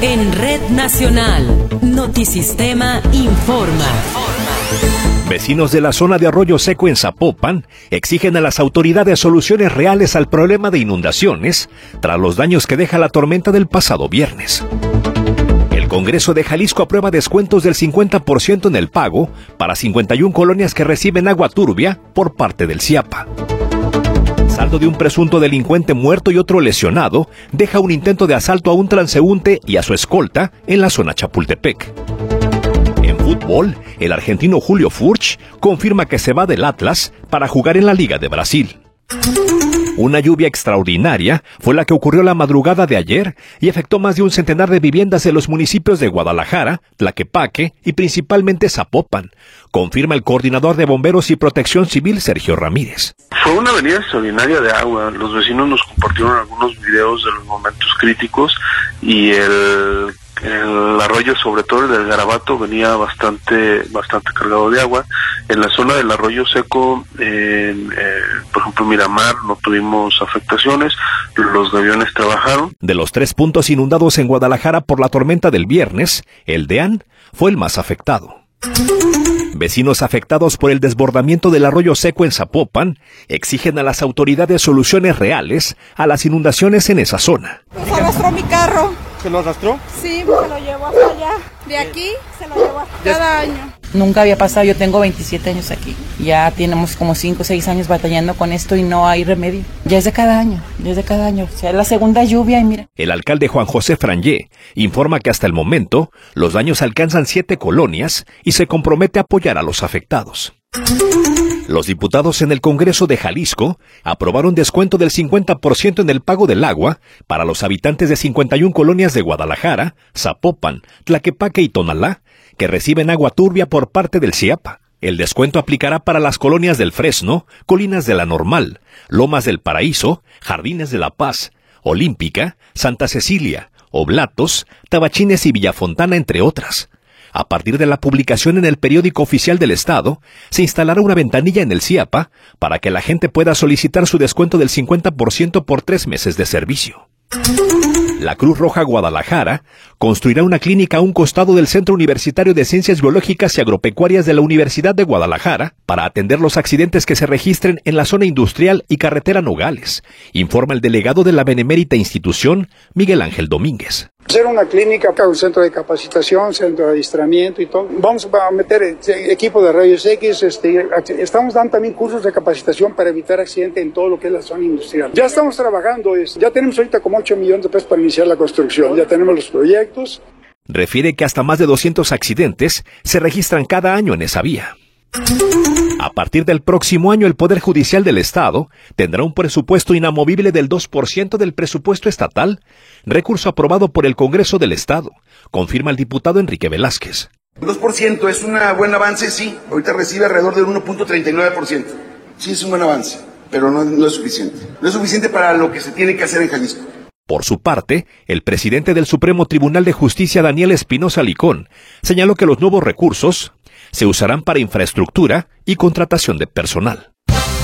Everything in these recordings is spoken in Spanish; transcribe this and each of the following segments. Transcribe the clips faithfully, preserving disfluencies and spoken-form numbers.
En Red Nacional, Notisistema informa. Vecinos de la zona de Arroyo Seco en Zapopan exigen a las autoridades soluciones reales al problema de inundaciones tras los daños que deja la tormenta del pasado viernes. El Congreso de Jalisco aprueba descuentos del cincuenta por ciento en el pago para cincuenta y una colonias que reciben agua turbia por parte del CIAPA. Saldo de un presunto delincuente muerto y otro lesionado deja un intento de asalto a un transeúnte y a su escolta en la zona Chapultepec. En fútbol, el argentino Julio Furch confirma que se va del Atlas para jugar en la Liga de Brasil. Una lluvia extraordinaria fue la que ocurrió la madrugada de ayer y afectó más de un centenar de viviendas en los municipios de Guadalajara, Tlaquepaque y principalmente Zapopan, confirma el coordinador de Bomberos y Protección Civil, Sergio Ramírez. Fue una avenida extraordinaria de agua. Los vecinos nos compartieron algunos videos de los momentos críticos y el, el arroyo, sobre todo el del Garabato, venía bastante bastante cargado de agua. En la zona del Arroyo Seco, en, eh, por ejemplo, Miramar, no tuvimos afectaciones, los aviones trabajaron. De los tres puntos inundados en Guadalajara por la tormenta del viernes, el de An fue el más afectado. Vecinos afectados por el desbordamiento del Arroyo Seco en Zapopan exigen a las autoridades soluciones reales a las inundaciones en esa zona. Se arrastró mi carro. ¿Se lo arrastró? Sí, se lo llevó hasta allá. De aquí se lo llevó cada año. Nunca había pasado, yo tengo veintisiete años aquí. Ya tenemos como cinco o seis años batallando con esto y no hay remedio. Ya es de cada año, ya es de cada año. O sea, es la segunda lluvia y mira. El alcalde Juan José Frangé informa que hasta el momento los daños alcanzan siete colonias y se compromete a apoyar a los afectados. Los diputados en el Congreso de Jalisco aprobaron descuento del cincuenta por ciento en el pago del agua para los habitantes de cincuenta y una colonias de Guadalajara, Zapopan, Tlaquepaque y Tonalá, que reciben agua turbia por parte del CIAPA. El descuento aplicará para las colonias del Fresno, Colinas de la Normal, Lomas del Paraíso, Jardines de la Paz, Olímpica, Santa Cecilia, Oblatos, Tabachines y Villafontana, entre otras. A partir de la publicación en el periódico oficial del Estado, se instalará una ventanilla en el CIAPA para que la gente pueda solicitar su descuento del cincuenta por ciento por tres meses de servicio. La Cruz Roja Guadalajara construirá una clínica a un costado del Centro Universitario de Ciencias Biológicas y Agropecuarias de la Universidad de Guadalajara para atender los accidentes que se registren en la zona industrial y carretera Nogales, informa el delegado de la benemérita institución, Miguel Ángel Domínguez. Hacer una clínica, un centro de capacitación, centro de adiestramiento y todo. Vamos a meter equipo de rayos X, este, estamos dando también cursos de capacitación para evitar accidentes en todo lo que es la zona industrial. Ya estamos trabajando, ya tenemos ahorita como ocho millones de pesos para iniciar la construcción, ya tenemos los proyectos. Refiere que hasta más de doscientos accidentes se registran cada año en esa vía. A partir del próximo año, el Poder Judicial del Estado tendrá un presupuesto inamovible del dos por ciento del presupuesto estatal, recurso aprobado por el Congreso del Estado, confirma el diputado Enrique Velázquez. dos por ciento es un buen avance, sí. Ahorita recibe alrededor del uno punto treinta y nueve por ciento. Sí, es un buen avance, pero no, no es suficiente. No es suficiente para lo que se tiene que hacer en Jalisco. Por su parte, el presidente del Supremo Tribunal de Justicia, Daniel Espinosa Licón, señaló que los nuevos recursos se usarán para infraestructura y contratación de personal.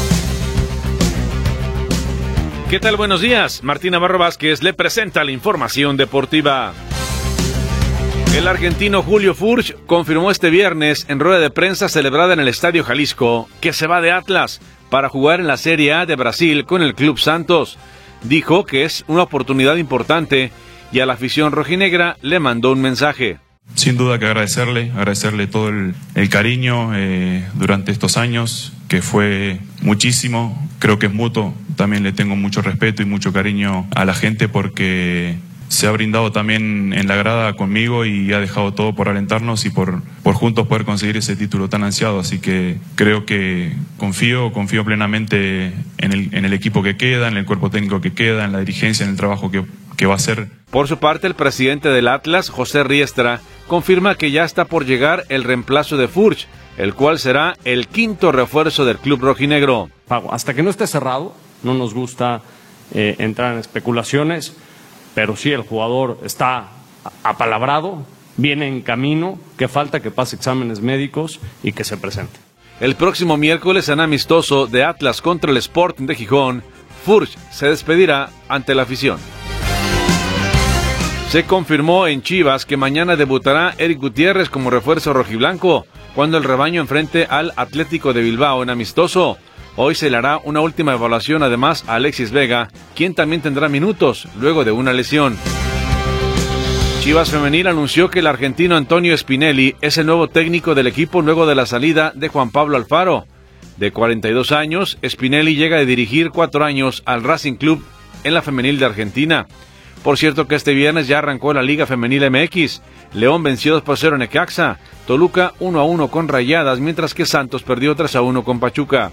¿Qué tal? Buenos días. Martín Navarro Vázquez le presenta la información deportiva. El argentino Julio Furch confirmó este viernes en rueda de prensa celebrada en el Estadio Jalisco que se va de Atlas para jugar en la Serie A de Brasil con el Club Santos. Dijo que es una oportunidad importante y a la afición rojinegra le mandó un mensaje. Sin duda que agradecerle, agradecerle todo el, el cariño eh, durante estos años, que fue muchísimo, creo que es mutuo. También le tengo mucho respeto y mucho cariño a la gente porque se ha brindado también en la grada conmigo y ha dejado todo por alentarnos y por, por juntos poder conseguir ese título tan ansiado. Así que creo que confío, confío plenamente en el, en el equipo que queda, en el cuerpo técnico que queda, en la dirigencia, en el trabajo que, que va a hacer. Por su parte, el presidente del Atlas, José Riestra, confirma que ya está por llegar el reemplazo de Furch, el cual será el quinto refuerzo del club rojinegro. Hasta que no esté cerrado, no nos gusta eh, entrar en especulaciones, pero sí el jugador está apalabrado, viene en camino, que falta que pase exámenes médicos y que se presente. El próximo miércoles en amistoso de Atlas contra el Sporting de Gijón, Furch se despedirá ante la afición. Se confirmó en Chivas que mañana debutará Eric Gutiérrez como refuerzo rojiblanco, cuando el rebaño enfrente al Atlético de Bilbao en amistoso. Hoy se le hará una última evaluación además a Alexis Vega, quien también tendrá minutos luego de una lesión. Chivas Femenil anunció que el argentino Antonio Spinelli es el nuevo técnico del equipo luego de la salida de Juan Pablo Alfaro. De cuarenta y dos años, Spinelli llega a dirigir cuatro años al Racing Club en la femenil de Argentina. Por cierto que este viernes ya arrancó la Liga Femenil M X. León venció dos por cero a Necaxa, Toluca uno a uno con Rayadas, mientras que Santos perdió tres a uno con Pachuca.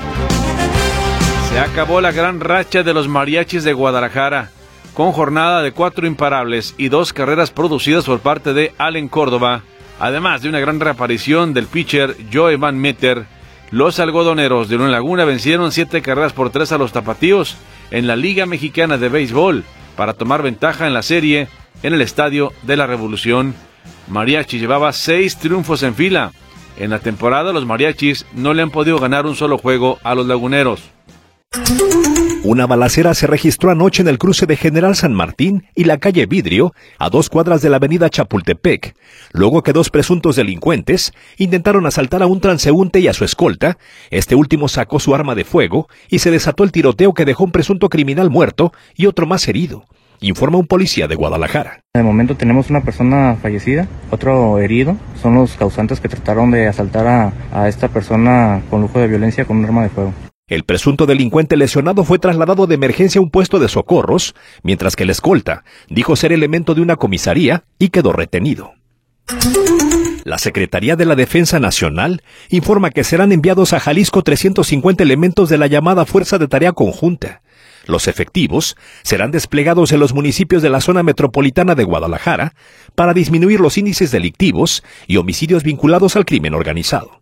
Se acabó la gran racha de los Mariachis de Guadalajara, con jornada de cuatro imparables y dos carreras producidas por parte de Allen Córdoba, además de una gran reaparición del pitcher Joe Van Meter. Los algodoneros de Unión Laguna vencieron siete carreras por tres a los tapatíos en la Liga Mexicana de Béisbol, para tomar ventaja en la serie en el Estadio de la Revolución. Mariachi llevaba seis triunfos en fila. En la temporada los Mariachis no le han podido ganar un solo juego a los laguneros. Una balacera se registró anoche en el cruce de General San Martín y la calle Vidrio, a dos cuadras de la avenida Chapultepec, luego que dos presuntos delincuentes intentaron asaltar a un transeúnte y a su escolta. Este último sacó su arma de fuego y se desató el tiroteo que dejó un presunto criminal muerto y otro más herido, informa un policía de Guadalajara. De momento tenemos una persona fallecida, otro herido. Son los causantes que trataron de asaltar a, a esta persona con lujo de violencia con un arma de fuego. El presunto delincuente lesionado fue trasladado de emergencia a un puesto de socorros, mientras que el escolta dijo ser elemento de una comisaría y quedó retenido. La Secretaría de la Defensa Nacional informa que serán enviados a Jalisco trescientos cincuenta elementos de la llamada Fuerza de Tarea Conjunta. Los efectivos serán desplegados en los municipios de la zona metropolitana de Guadalajara para disminuir los índices delictivos y homicidios vinculados al crimen organizado.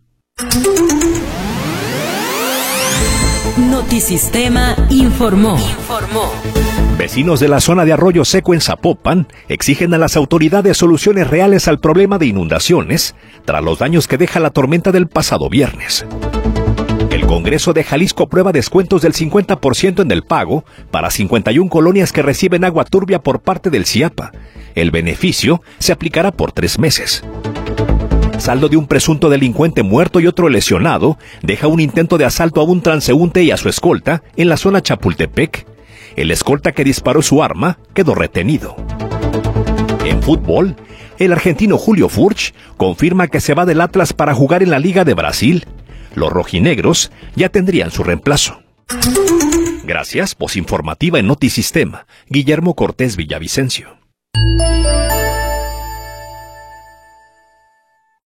Notisistema informó. Informó. Vecinos de la zona de Arroyo Seco en Zapopan exigen a las autoridades soluciones reales al problema de inundaciones tras los daños que deja la tormenta del pasado viernes. El Congreso de Jalisco aprueba descuentos del cincuenta por ciento en el pago para cincuenta y una colonias que reciben agua turbia por parte del CIAPA. El beneficio se aplicará por tres meses. Saldo de un presunto delincuente muerto y otro lesionado deja un intento de asalto a un transeúnte y a su escolta en la zona Chapultepec. El escolta que disparó su arma quedó retenido. En fútbol, el argentino Julio Furch confirma que se va del Atlas para jugar en la Liga de Brasil. Los rojinegros ya tendrían su reemplazo. Gracias, voz informativa en Notisistema, Guillermo Cortés Villavicencio.